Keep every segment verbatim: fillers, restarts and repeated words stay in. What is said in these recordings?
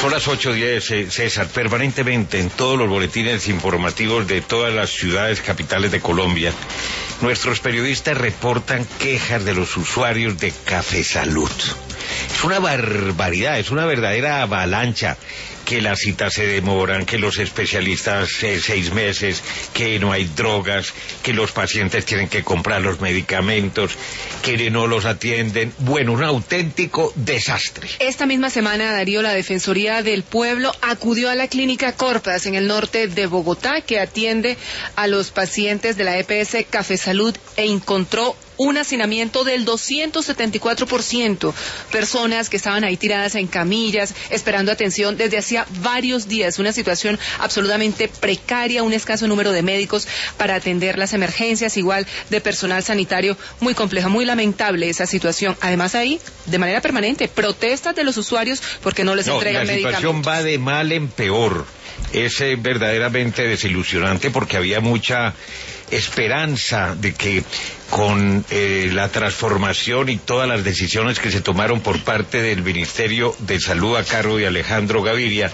Son las ocho diez, César. Permanentemente en todos los boletines informativos de todas las ciudades capitales de Colombia, nuestros periodistas reportan quejas de los usuarios de Café Salud. Es una barbaridad, es una verdadera avalancha. Que las citas se demoran, que los especialistas eh, seis meses, que no hay drogas, que los pacientes tienen que comprar los medicamentos, que no los atienden. Bueno, un auténtico desastre. Esta misma semana, Darío, la Defensoría del Pueblo acudió a la clínica Corpas en el norte de Bogotá, que atiende a los pacientes de la E P S Café Salud, e encontró un hacinamiento del doscientos setenta y cuatro por ciento. Personas que estaban ahí tiradas en camillas, esperando atención desde hacía varios días. Una situación absolutamente precaria, un escaso número de médicos para atender las emergencias, igual de personal sanitario. Muy compleja, muy lamentable esa situación. Además ahí, de manera permanente, protestas de los usuarios porque no les no, entregan medicamentos. La situación va de mal en peor. Es eh, verdaderamente desilusionante porque había mucha esperanza de que con eh, la transformación y todas las decisiones que se tomaron por parte del Ministerio de Salud a cargo de Alejandro Gaviria,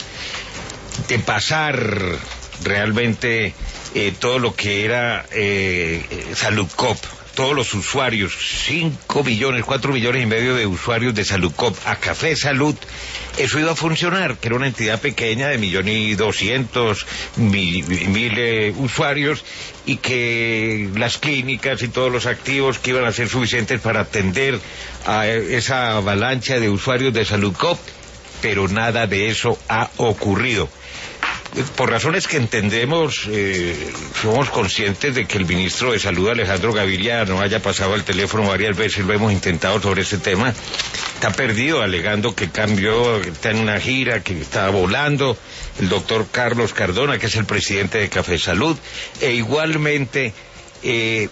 de pasar realmente eh, todo lo que era eh, Saludcop, todos los usuarios, cinco millones, cuatro millones y medio de usuarios de Saludcop a Café Salud, eso iba a funcionar, que era una entidad pequeña de millón y doscientos mil, mil eh, usuarios, y que las clínicas y todos los activos que iban a ser suficientes para atender a esa avalancha de usuarios de Saludcop, pero nada de eso ha ocurrido. Por razones que entendemos, eh, somos conscientes de que el ministro de Salud, Alejandro Gaviria, no haya pasado al teléfono varias veces, lo hemos intentado sobre este tema. Está perdido, alegando que cambió, que está en una gira, que está volando. El doctor Carlos Cardona, que es el presidente de Café Salud, e igualmente, eh,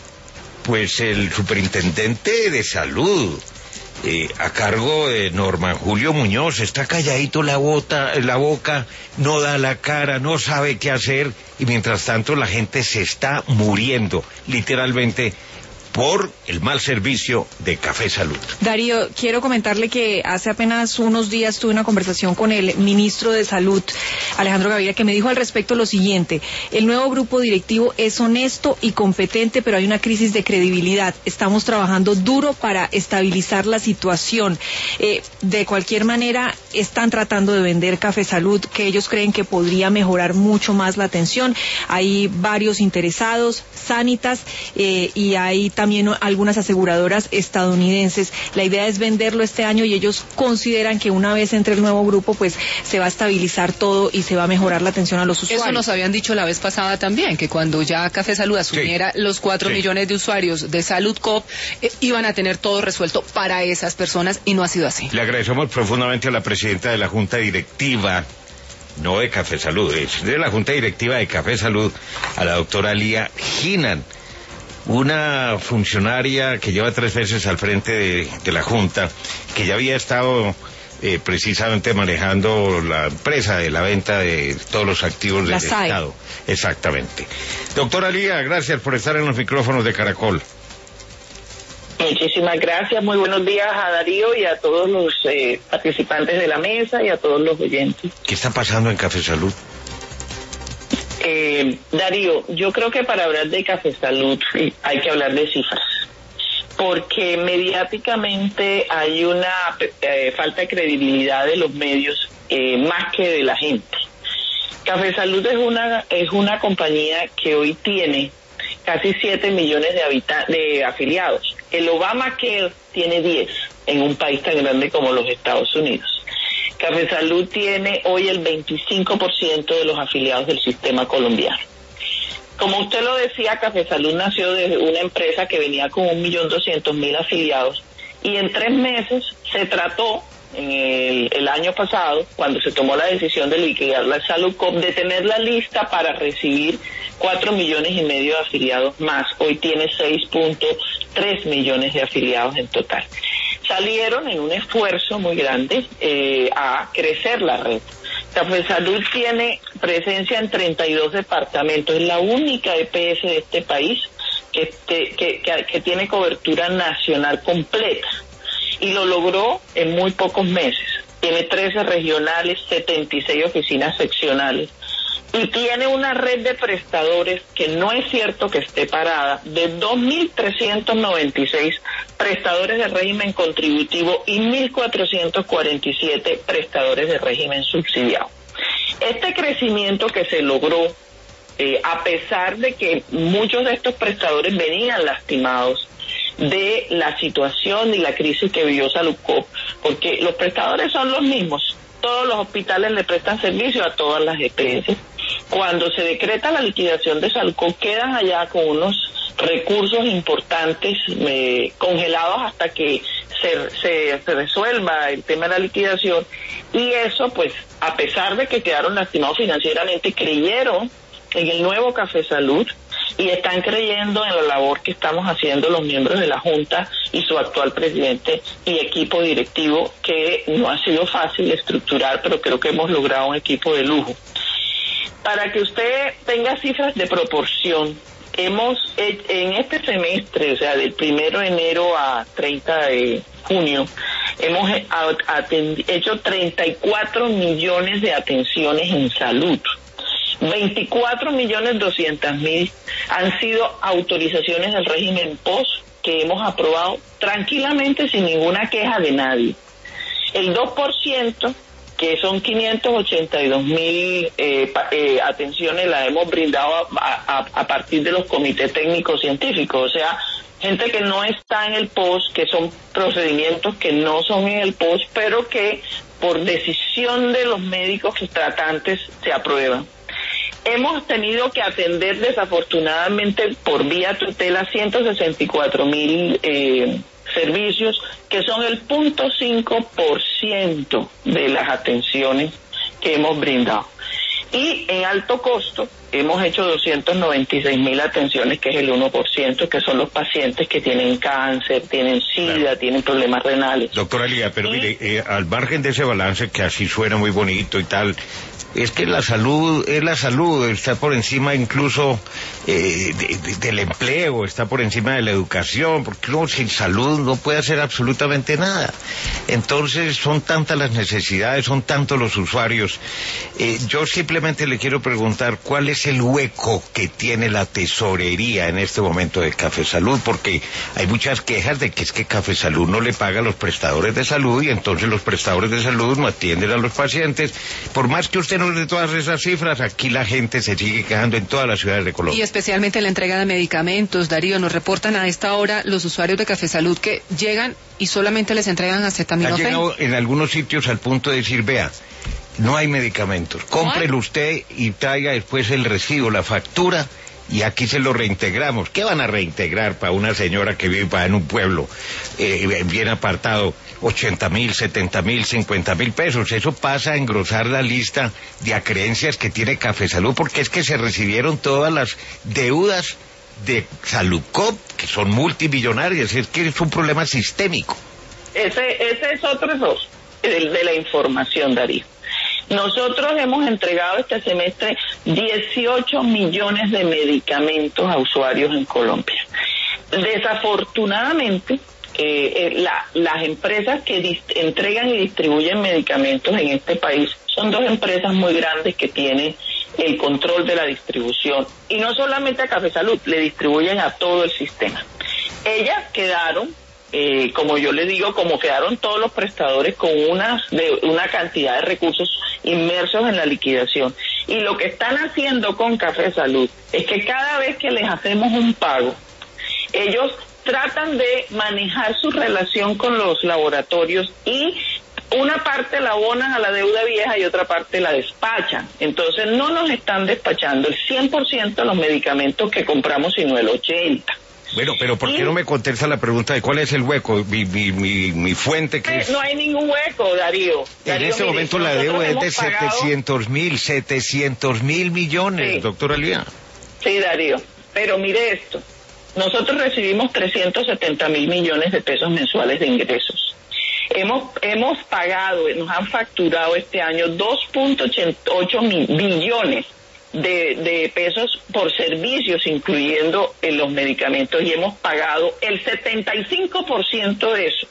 pues el superintendente de Salud, Eh, a cargo de Norman Julio Muñoz, está calladito la, bota, la boca, no da la cara, no sabe qué hacer, y mientras tanto la gente se está muriendo, literalmente, por el mal servicio de Café Salud. Darío, quiero comentarle que hace apenas unos días tuve una conversación con el ministro de Salud, Alejandro Gaviria, que me dijo al respecto lo siguiente: el nuevo grupo directivo es honesto y competente, pero hay una crisis de credibilidad. Estamos trabajando duro para estabilizar la situación. Eh, de cualquier manera, están tratando de vender Café Salud, que ellos creen que podría mejorar mucho más la atención. Hay varios interesados, Sanitas, eh, y hay también también algunas aseguradoras estadounidenses. La idea es venderlo este año y ellos consideran que una vez entre el nuevo grupo, pues se va a estabilizar todo y se va a mejorar la atención a los usuarios. Eso nos habían dicho la vez pasada también, que cuando ya Café Salud asumiera sí, los cuatro sí. millones de usuarios de Saludcop, eh, iban a tener todo resuelto para esas personas, y no ha sido así. Le agradecemos profundamente a la presidenta de la Junta Directiva, no de Café Salud, es de la Junta Directiva de Café Salud, a la doctora Lía Ginan, una funcionaria que lleva tres veces al frente de, de la Junta, que ya había estado eh, precisamente manejando la empresa de la venta de todos los activos del Estado. Exactamente. Doctora Lía, gracias por estar en los micrófonos de Caracol. Muchísimas gracias, muy buenos días a Darío y a todos los eh, participantes de la mesa y a todos los oyentes. ¿Qué está pasando en Café Salud? Eh, Darío, yo creo que para hablar de Café Salud hay que hablar de cifras, porque mediáticamente hay una eh, falta de credibilidad de los medios eh, más que de la gente. Café Salud es una es una compañía que hoy tiene casi siete millones de habita- de afiliados. El Obamacare tiene diez en un país tan grande como los Estados Unidos. Café Salud tiene hoy el veinticinco por ciento de los afiliados del sistema colombiano. Como usted lo decía, Café Salud nació de una empresa que venía con un millón doscientos mil afiliados, y en tres meses se trató, en el, el año pasado, cuando se tomó la decisión de liquidar la Saludcop, de tenerla lista para recibir cuatro millones y medio de afiliados más. Hoy tiene seis punto tres millones de afiliados en total. Salieron en un esfuerzo muy grande eh, a crecer la red. Café Salud tiene presencia en treinta y dos departamentos, es la única E P S de este país que, este, que, que, que tiene cobertura nacional completa, y lo logró en muy pocos meses. tiene trece regionales, setenta y seis oficinas seccionales, y tiene una red de prestadores que no es cierto que esté parada, de dos mil trescientos noventa y seis prestadores de régimen contributivo y mil cuatrocientos cuarenta y siete prestadores de régimen subsidiado. Este crecimiento que se logró, eh, a pesar de que muchos de estos prestadores venían lastimados de la situación y la crisis que vivió Saludcop, porque los prestadores son los mismos, todos los hospitales le prestan servicio a todas las E P S. Cuando se decreta la liquidación de Saludcop, quedan allá con unos recursos importantes eh, congelados hasta que se, se, se resuelva el tema de la liquidación, y eso, pues, a pesar de que quedaron lastimados financieramente, creyeron en el nuevo Café Salud y están creyendo en la labor que estamos haciendo los miembros de la Junta y su actual presidente y equipo directivo, que no ha sido fácil estructurar, pero creo que hemos logrado un equipo de lujo. Para que usted tenga cifras de proporción, hemos en este semestre, o sea, del primero de enero a treinta de junio, hemos hecho treinta y cuatro millones de atenciones en salud. veinticuatro millones doscientos mil han sido autorizaciones del régimen P O S que hemos aprobado tranquilamente sin ninguna queja de nadie. El dos por ciento, que son quinientos ochenta y dos mil eh, eh, atenciones, las hemos brindado a, a, a partir de los comités técnicos científicos, o sea, gente que no está en el P O S, que son procedimientos que no son en el P O S, pero que por decisión de los médicos tratantes se aprueban. Hemos tenido que atender desafortunadamente por vía tutela ciento sesenta y cuatro mil eh, servicios, que son el cero punto cinco por ciento de las atenciones que hemos brindado. Y en alto costo hemos hecho doscientos noventa y seis mil atenciones, que es el uno por ciento, que son los pacientes que tienen cáncer, tienen SIDA, claro, tienen problemas renales. Doctora Lía, pero y... mire, eh, al margen de ese balance que así suena muy bonito y tal, es que la salud es la salud, está por encima incluso eh, de, de, del empleo, está por encima de la educación, porque uno sin salud no puede hacer absolutamente nada. Entonces son tantas las necesidades, son tantos los usuarios. Eh, yo simplemente le quiero preguntar cuál es el hueco que tiene la tesorería en este momento de Café Salud, porque hay muchas quejas de que es que Café Salud no le paga a los prestadores de salud y entonces los prestadores de salud no atienden a los pacientes. Por más que usted no de todas esas cifras, aquí la gente se sigue quejando en todas las ciudades de Colombia. Y especialmente la entrega de medicamentos, Darío, nos reportan a esta hora los usuarios de Café Salud que llegan y solamente les entregan acetaminofén. Ha llegado en algunos sitios al punto de decir, vea, no hay medicamentos, cómprelo usted y traiga después el recibo, la factura, y aquí se lo reintegramos. ¿Qué van a reintegrar para una señora que vive en un pueblo eh, bien apartado? ochenta mil, setenta mil, cincuenta mil pesos. Eso pasa a engrosar la lista de acreencias que tiene Café Salud, porque es que se recibieron todas las deudas de Saludcop, que son multimillonarias. Es que es un problema sistémico. Ese, ese es otro error, el de la información, Darío. Nosotros hemos entregado este semestre dieciocho millones de medicamentos a usuarios en Colombia. Desafortunadamente, eh, eh, la, las empresas que dist- entregan y distribuyen medicamentos en este país son dos empresas muy grandes que tienen el control de la distribución. Y no solamente a Café Salud, le distribuyen a todo el sistema. Ellas quedaron... Eh, como yo le digo, como quedaron todos los prestadores con una, de, una cantidad de recursos inmersos en la liquidación. Y lo que están haciendo con Café Salud es que cada vez que les hacemos un pago, ellos tratan de manejar su relación con los laboratorios y una parte la abonan a la deuda vieja y otra parte la despachan. Entonces no nos están despachando el cien por ciento de los medicamentos que compramos, sino el ochenta por ciento. Bueno, pero ¿por qué no me contesta la pregunta de cuál es el hueco? Mi, mi, mi, mi fuente que es... No hay ningún hueco, Darío. En Darío, este mire, momento la deuda es de pagado... setecientos mil, setecientos mil millones, sí. Doctora Lía. Sí, Darío, pero mire esto. Nosotros recibimos trescientos setenta mil millones de pesos mensuales de ingresos. Hemos, hemos pagado, nos han facturado este año dos punto ochenta y ocho billones De, de pesos por servicios, incluyendo en los medicamentos, y hemos pagado el setenta y cinco por ciento de eso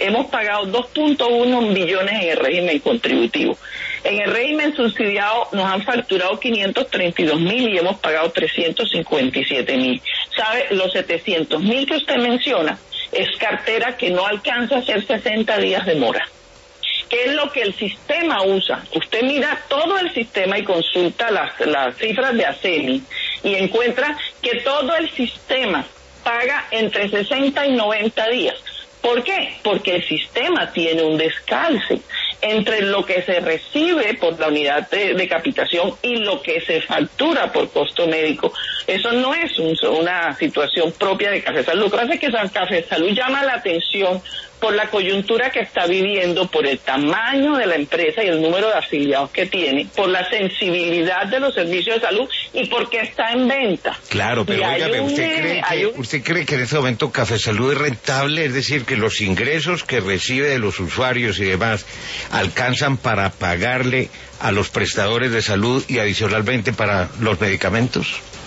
hemos pagado dos punto uno billones en el régimen contributivo. En el régimen subsidiado nos han facturado quinientos treinta y dos mil y hemos pagado trescientos cincuenta y siete mil. ¿Sabe? Los setecientos mil que usted menciona es cartera que no alcanza a hacer sesenta días de mora. ¿Qué es lo que el sistema usa? Usted mira todo el sistema y consulta las, las cifras de ASEMI y encuentra que todo el sistema paga entre sesenta y noventa días. ¿Por qué? Porque el sistema tiene un descalce entre lo que se recibe por la unidad de, de capitación y lo que se factura por costo médico. Eso no es un, una situación propia de Café Salud. Lo que pasa es que Café Salud llama la atención por la coyuntura que está viviendo, por el tamaño de la empresa y el número de afiliados que tiene, por la sensibilidad de los servicios de salud y porque está en venta. Claro, pero óigame, ¿usted cree que, un... ¿usted cree que en este momento Café Salud es rentable? Es decir, que los ingresos que recibe de los usuarios y demás alcanzan para pagarle a los prestadores de salud y adicionalmente para los medicamentos.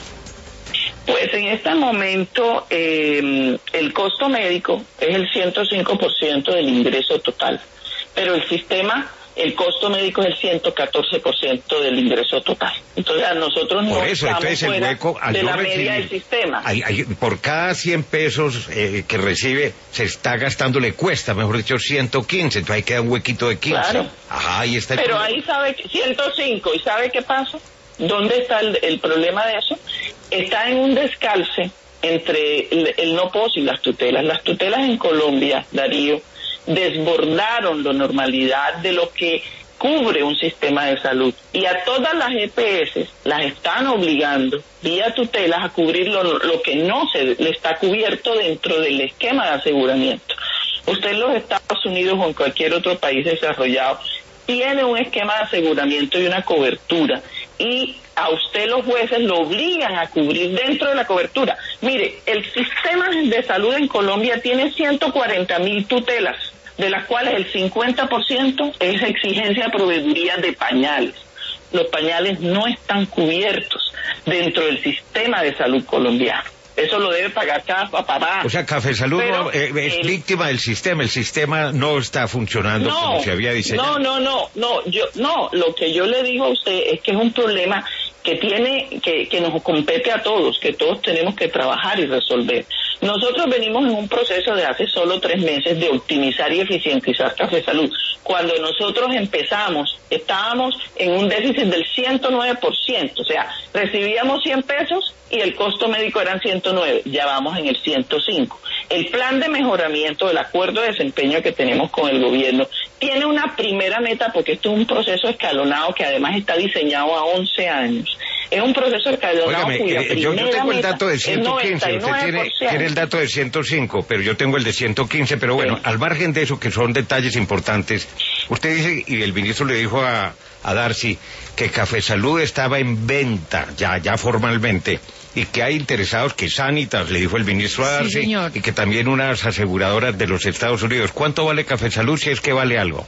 Pues en este momento eh, el costo médico es el ciento cinco por ciento del ingreso total, pero el sistema, el costo médico es el ciento catorce por ciento del ingreso total. Entonces a nosotros no por eso, estamos entonces, fuera el hueco, de la media del sistema. Hay, hay, por cada cien pesos eh, que recibe, se está gastando, le cuesta, mejor dicho, ciento quince, entonces ahí queda un huequito de quince. Claro. Ajá, ahí está el Pero problema. ahí sabe, ciento cinco, ¿y sabe qué pasa? ¿Dónde está el, el problema de eso? Está en un descalce entre el, el no pos y las tutelas. Las tutelas en Colombia, Darío, desbordaron la normalidad de lo que cubre un sistema de salud. Y a todas las E P S las están obligando, vía tutelas, a cubrir lo, lo que no se le está cubierto dentro del esquema de aseguramiento. Usted en los Estados Unidos o en cualquier otro país desarrollado tiene un esquema de aseguramiento y una cobertura, y a usted los jueces lo obligan a cubrir dentro de la cobertura. Mire, el sistema de salud en Colombia tiene ciento cuarenta mil tutelas, de las cuales el cincuenta por ciento es exigencia de proveeduría de pañales. Los pañales no están cubiertos dentro del sistema de salud colombiano. Eso lo debe pagar cada papá. O sea, Café Salud Pero, no, eh, es el... víctima del sistema, el sistema no está funcionando no, como se había diseñado. No, no, no, no, yo, no, lo que yo le digo a usted es que es un problema que tiene, que, que nos compete a todos, que todos tenemos que trabajar y resolver. Nosotros venimos en un proceso de hace solo tres meses de optimizar y eficientizar Café Salud. Cuando nosotros empezamos, estábamos en un déficit del ciento nueve por ciento, o sea, recibíamos cien pesos y el costo médico eran ciento nueve, ya vamos en el ciento cinco. El plan de mejoramiento del acuerdo de desempeño que tenemos con el gobierno tiene una primera meta, porque esto es un proceso escalonado que además está diseñado a once años. Es un proceso escalonado. Óigame, cuya eh, yo, yo tengo el dato de ciento quince, usted tiene, tiene el dato de ciento cinco, pero yo tengo el de ciento quince, pero bueno, sí. Al margen de eso, que son detalles importantes, usted dice, y el ministro le dijo a, a Darcy, que Café Salud estaba en venta, ya, ya formalmente, y que hay interesados, que Sanitas, le dijo el ministro a Darcy, sí, y que también unas aseguradoras de los Estados Unidos. ¿Cuánto vale Café Salud, si es que vale algo?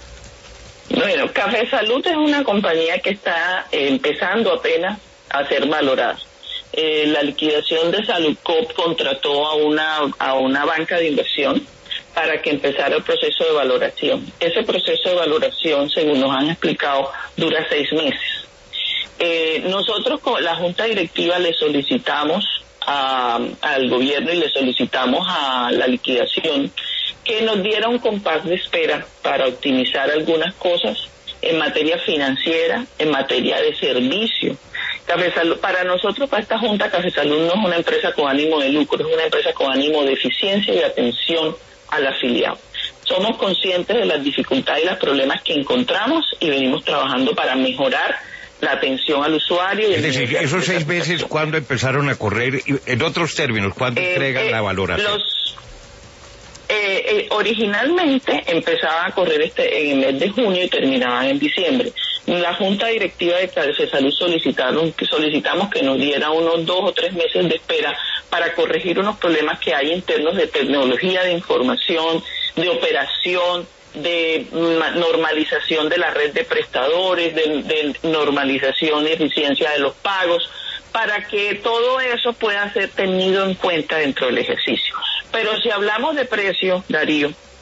Bueno, Café Salud es una compañía que está eh, empezando apenas a ser valorada. Eh, la liquidación de Saludcop contrató a una, a una banca de inversión para que empezara el proceso de valoración. Ese proceso de valoración, según nos han explicado, dura seis meses. Eh, nosotros con la Junta Directiva le solicitamos a, al gobierno y le solicitamos a la liquidación que nos diera un compás de espera para optimizar algunas cosas en materia financiera, en materia de servicio. Café Salud, para nosotros, para esta Junta, Café Salud no es una empresa con ánimo de lucro, es una empresa con ánimo de eficiencia y atención al afiliado. Somos conscientes de las dificultades y los problemas que encontramos y venimos trabajando para mejorar la atención al usuario. Y es decir, esos seis meses, ¿cuándo empezaron a correr? En otros términos, ¿cuándo eh, entregan eh, la valoración? Los, eh, eh, originalmente empezaba a correr este en el mes de junio y terminaba en diciembre. La Junta Directiva de Café Salud solicitaron, que solicitamos que nos diera unos dos o tres meses de espera para corregir unos problemas que hay internos de tecnología, de información, de operación, de normalización de la red de prestadores, de, de normalización y eficiencia de los pagos, para que todo eso pueda ser tenido en cuenta dentro del ejercicio. Pero si hablamos de precio, Darío,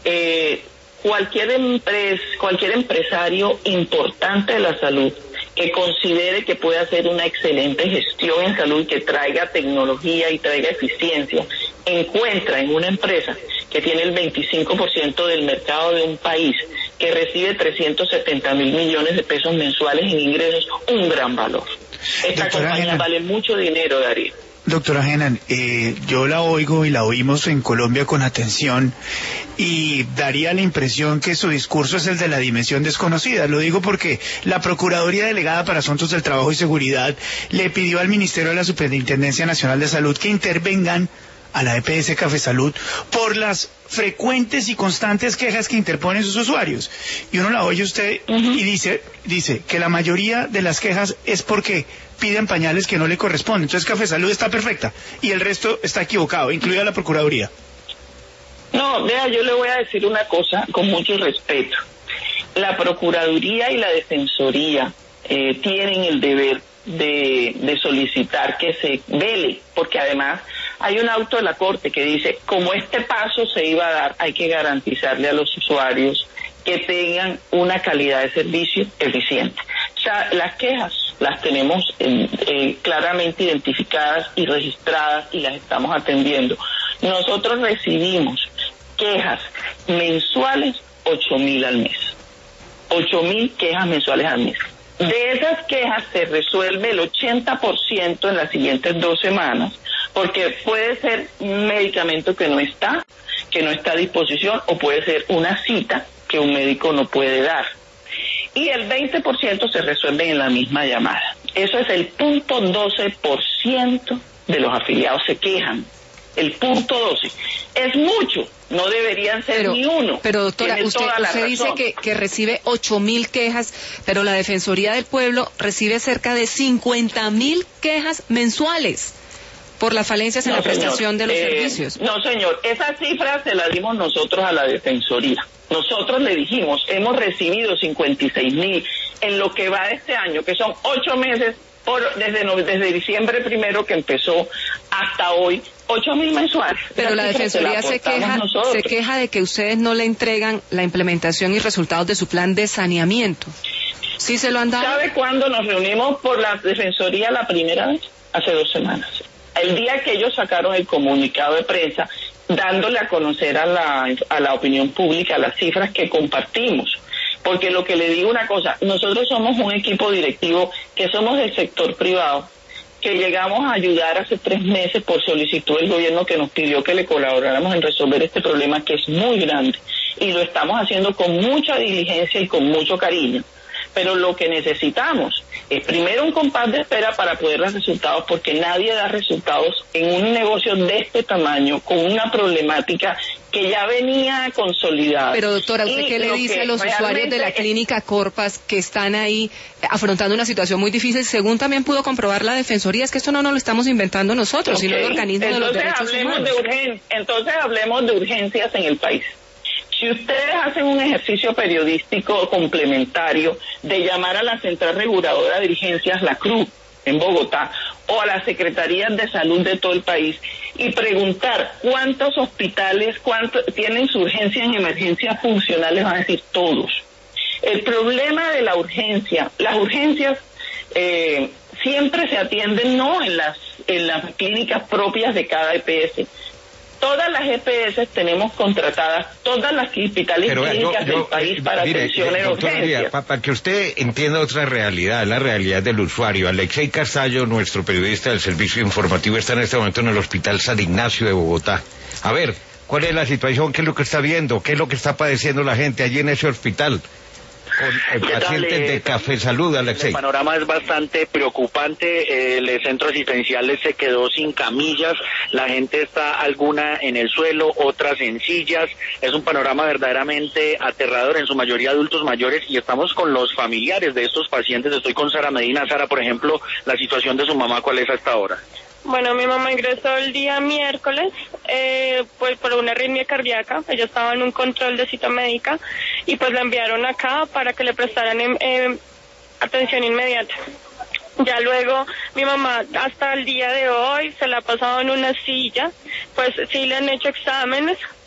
eh, cualquier empresa, cualquier empresario importante de la salud que considere que puede hacer una excelente gestión en salud y que traiga tecnología y traiga eficiencia, encuentra en una empresa que tiene el veinticinco por ciento del mercado de un país, que recibe trescientos setenta mil millones de pesos mensuales en ingresos, un gran valor. Esta Doctora compañía Henan, vale mucho dinero, Darío. Doctora Henan, eh, yo la oigo y la oímos en Colombia con atención y daría la impresión que su discurso es el de la dimensión desconocida. Lo digo porque la Procuraduría Delegada para Asuntos del Trabajo y Seguridad le pidió al Ministerio de la Superintendencia Nacional de Salud que intervengan a la E P S Café Salud por las frecuentes y constantes quejas que interponen sus usuarios. Y uno la oye usted uh-huh. y dice, dice que la mayoría de las quejas es porque piden pañales que no le corresponden. Entonces Café Salud está perfecta y el resto está equivocado, incluida la Procuraduría. No, vea, yo le voy a decir una cosa con mucho respeto. La Procuraduría y la Defensoría eh, tienen el deber de, de solicitar que se vele, porque además hay un auto de la Corte que dice, como este paso se iba a dar, hay que garantizarle a los usuarios que tengan una calidad de servicio eficiente. O sea, las quejas las tenemos eh, eh, claramente identificadas y registradas y las estamos atendiendo. Nosotros recibimos quejas mensuales, ocho mil al mes. ocho mil quejas mensuales al mes. De esas quejas se resuelve el ochenta por ciento en las siguientes dos semanas, porque puede ser un medicamento que no está, que no está a disposición, o puede ser una cita que un médico no puede dar. Y el veinte por ciento se resuelve en la misma llamada. Eso es el punto doce por ciento de los afiliados se quejan. El punto doce. Es mucho, no deberían ser pero, ni uno. Pero doctora, Tiene usted, usted dice que, que recibe ocho mil quejas, pero la Defensoría del Pueblo recibe cerca de cincuenta mil quejas mensuales por las falencias en no, la señor. prestación de los eh, servicios. No, señor, esa cifra se la dimos nosotros a la Defensoría. Nosotros le dijimos, hemos recibido cincuenta y seis mil en lo que va de este año, que son ocho meses, por, desde, desde diciembre primero que empezó hasta hoy, ocho mil mensuales. Pero la Defensoría se, se queja, se queja de que ustedes no le entregan la implementación y resultados de su plan de saneamiento. ¿Sí se lo han dado? ¿Sabe cuándo nos reunimos por la Defensoría la primera vez? Hace dos semanas. El día que ellos sacaron el comunicado de prensa, dándole a conocer a la, a la opinión pública las cifras que compartimos. Porque lo que le digo una cosa, nosotros somos un equipo directivo que somos del sector privado, que llegamos a ayudar hace tres meses por solicitud del gobierno que nos pidió que le colaboráramos en resolver este problema que es muy grande. Y lo estamos haciendo con mucha diligencia y con mucho cariño. Pero lo que necesitamos es primero un compás de espera para poder dar resultados, porque nadie da resultados en un negocio de este tamaño, con una problemática que ya venía consolidada. Pero doctora, ¿usted y qué le dice a los usuarios de la clínica Corpas que están ahí afrontando una situación muy difícil? Según también pudo comprobar la Defensoría, es que esto no nos lo estamos inventando nosotros, okay, sino el organismo de los derechos hablemos humanos. De urgen... Entonces hablemos de urgencias en el país. Si ustedes hacen un ejercicio periodístico complementario de llamar a la Central Reguladora de Urgencias, la C R U, en Bogotá, o a las Secretarías de Salud de todo el país, y preguntar cuántos hospitales cuánto, tienen su urgencia en emergencias funcionales, van a decir todos. El problema de la urgencia, las urgencias eh, siempre se atienden no en las, en las clínicas propias de cada E P S. Todas las E P S tenemos contratadas todas las hospitales Pero, clínicas yo, yo, del país para mire, atención en urgencias. Para, para que usted entienda otra realidad, la realidad del usuario. Alexei Castaño, nuestro periodista del Servicio Informativo, está en este momento en el Hospital San Ignacio de Bogotá. A ver, ¿cuál es la situación? ¿Qué es lo que está viendo? ¿Qué es lo que está padeciendo la gente allí en ese hospital? Con el paciente de Café Salud, Alexei. El panorama es bastante preocupante. El centro asistencial se quedó sin camillas, la gente está alguna en el suelo, otras en sillas. Es un panorama verdaderamente aterrador, en su mayoría adultos mayores, y estamos con los familiares de estos pacientes. Estoy con Sara Medina. Sara, por ejemplo, la situación de su mamá, ¿cuál es hasta ahora? Bueno, mi mamá ingresó el día miércoles, eh, pues por una arritmia cardíaca. Ella estaba en un control de cita médica y pues la enviaron acá para que le prestaran eh, atención inmediata. Ya luego mi mamá hasta el día de hoy se la ha pasado en una silla, pues sí le han hecho exámenes,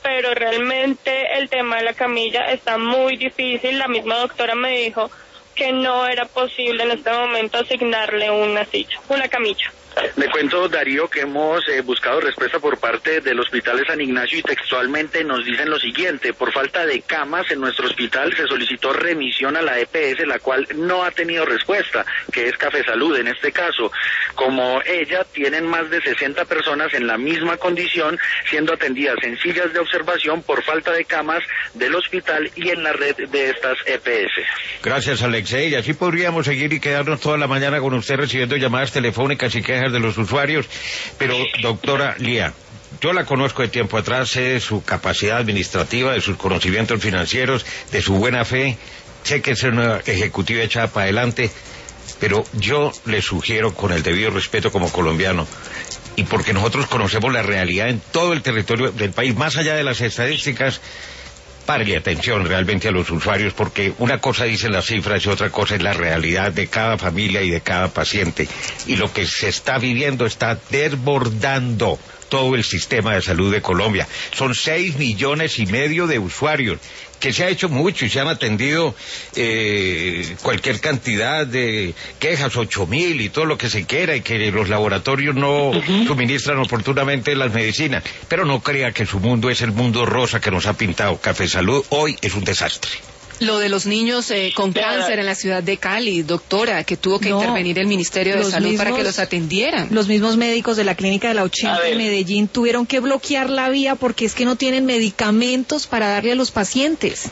pero realmente el tema de la camilla está muy difícil. La misma doctora me dijo que no era posible en este momento asignarle una silla, una camilla. Le cuento, Darío, que hemos eh, buscado respuesta por parte del Hospital de San Ignacio y textualmente nos dicen lo siguiente: por falta de camas en nuestro hospital se solicitó remisión a la E P S, la cual no ha tenido respuesta, que es Café Salud en este caso. Como ella, tienen más de sesenta personas en la misma condición, siendo atendidas en sillas de observación por falta de camas del hospital y en la red de estas E P S. Gracias, Alexei. Y así podríamos seguir y quedarnos toda la mañana con usted recibiendo llamadas telefónicas y quejas de los usuarios. Pero, doctora Lía, yo la conozco de tiempo atrás, sé de su capacidad administrativa, de sus conocimientos financieros, de su buena fe, sé que es una ejecutiva echada para adelante, pero yo le sugiero, con el debido respeto como colombiano, y porque nosotros conocemos la realidad en todo el territorio del país, más allá de las estadísticas, párele atención realmente a los usuarios, porque una cosa dicen las cifras y otra cosa es la realidad de cada familia y de cada paciente. Y lo que se está viviendo está desbordando todo el sistema de salud de Colombia. Son seis millones y medio de usuarios, que se ha hecho mucho y se han atendido eh, cualquier cantidad de quejas, ocho mil y todo lo que se quiera, y que los laboratorios no uh-huh. suministran oportunamente las medicinas. Pero no crea que su mundo es el mundo rosa que nos ha pintado. Café Salud hoy es un desastre. Lo de los niños eh, con cáncer en la ciudad de Cali, doctora, que tuvo que no, intervenir el Ministerio de Salud mismos, para que los atendieran. Los mismos médicos de la clínica de la ochenta en Medellín tuvieron que bloquear la vía porque es que no tienen medicamentos para darle a los pacientes.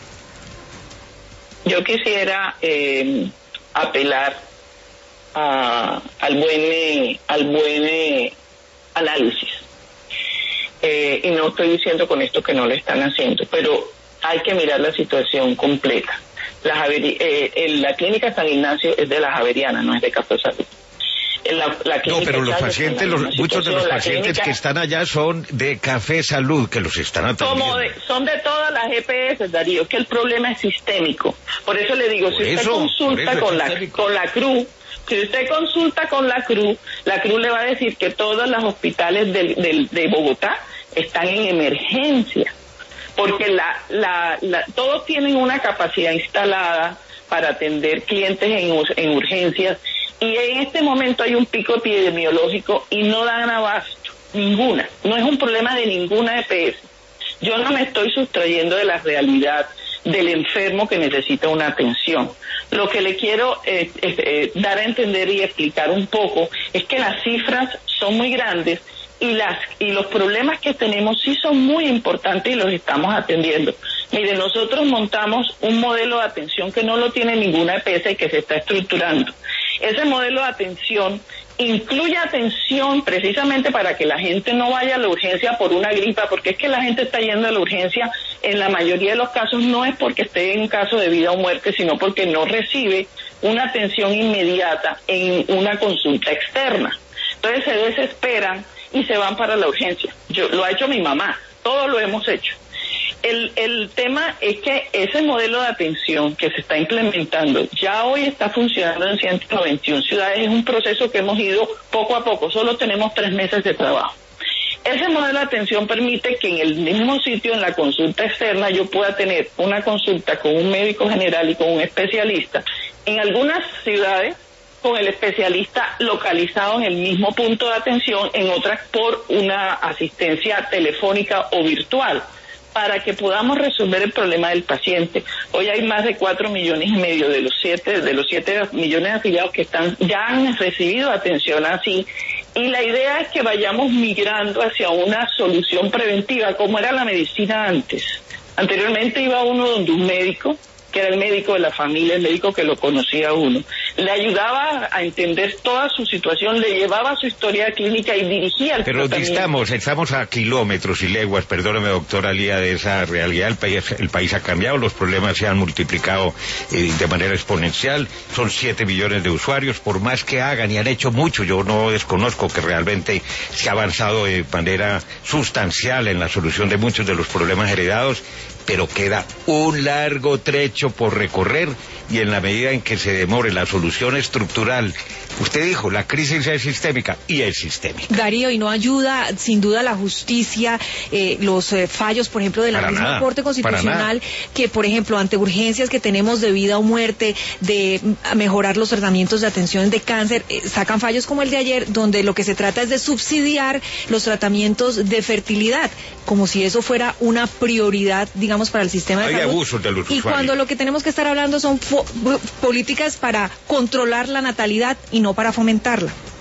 Yo quisiera eh, apelar a, al buen, eh, al buen eh, análisis. Eh, y no estoy diciendo con esto que no lo están haciendo, pero hay que mirar la situación completa. La, Javeri, eh, en la clínica San Ignacio es de la Javeriana, no es de Café Salud. La, la no, pero los pacientes, los, muchos de los pacientes clínica, que están allá son de Café Salud, que los están atendiendo. Como de, son de todas las E P S, Darío, que el problema es sistémico. Por eso le digo, por si eso, usted consulta con la, con la Cruz, si usted consulta con la Cruz, la Cruz le va a decir que todos los hospitales de, de, de Bogotá están en emergencia. Porque la, la, la, todos tienen una capacidad instalada para atender clientes en, en urgencias, y en este momento hay un pico epidemiológico y no dan abasto, ninguna. No es un problema de ninguna E P S. Yo no me estoy sustrayendo de la realidad del enfermo que necesita una atención. Lo que le quiero eh, eh, dar a entender y explicar un poco es que las cifras son muy grandes y las y los problemas que tenemos sí son muy importantes y los estamos atendiendo. Mire, nosotros montamos un modelo de atención que no lo tiene ninguna E P S y que se está estructurando. Ese modelo de atención incluye atención precisamente para que la gente no vaya a la urgencia por una gripa, porque es que la gente está yendo a la urgencia en la mayoría de los casos no es porque esté en caso de vida o muerte, sino porque no recibe una atención inmediata en una consulta externa. Entonces se desesperan y se van para la urgencia. Yo lo ha hecho mi mamá, todos lo hemos hecho. El, el tema es que ese modelo de atención que se está implementando ya hoy está funcionando en ciento noventa y una ciudades. Es un proceso que hemos ido poco a poco, solo tenemos tres meses de trabajo. Ese modelo de atención permite que en el mismo sitio, en la consulta externa, yo pueda tener una consulta con un médico general y con un especialista. En algunas ciudades, con el especialista localizado en el mismo punto de atención, en otras por una asistencia telefónica o virtual, para que podamos resolver el problema del paciente. Hoy hay más de cuatro millones y medio de los siete, de los siete millones de afiliados que están, ya han recibido atención así, y la idea es que vayamos migrando hacia una solución preventiva, como era la medicina antes. Anteriormente iba uno donde un médico, que era el médico de la familia, el médico que lo conocía a uno, le ayudaba a entender toda su situación, le llevaba su historia clínica y dirigía el Pero distamos, estamos a kilómetros y leguas, perdóneme doctora Lía, de esa realidad. El país, el país ha cambiado, los problemas se han multiplicado eh, de manera exponencial, son siete millones de usuarios, por más que hagan y han hecho mucho, yo no desconozco que realmente se ha avanzado de manera sustancial en la solución de muchos de los problemas heredados, pero queda un largo trecho por recorrer, y en la medida en que se demore la solución solución estructural. Usted dijo, la crisis es sistémica y es sistémica. Darío, y no ayuda sin duda la justicia, eh, los eh, fallos, por ejemplo, de la Para misma nada, Corte Constitucional, que, por ejemplo, ante urgencias que tenemos de vida o muerte, de mm, mejorar los tratamientos de atención de cáncer, eh, sacan fallos como el de ayer, donde lo que se trata es de subsidiar los tratamientos de fertilidad, como si eso fuera una prioridad, digamos, para el sistema de Hay salud. abusos de los Y usuarios. cuando lo que tenemos que estar hablando son políticas para controlar la natalidad y no para fomentarla.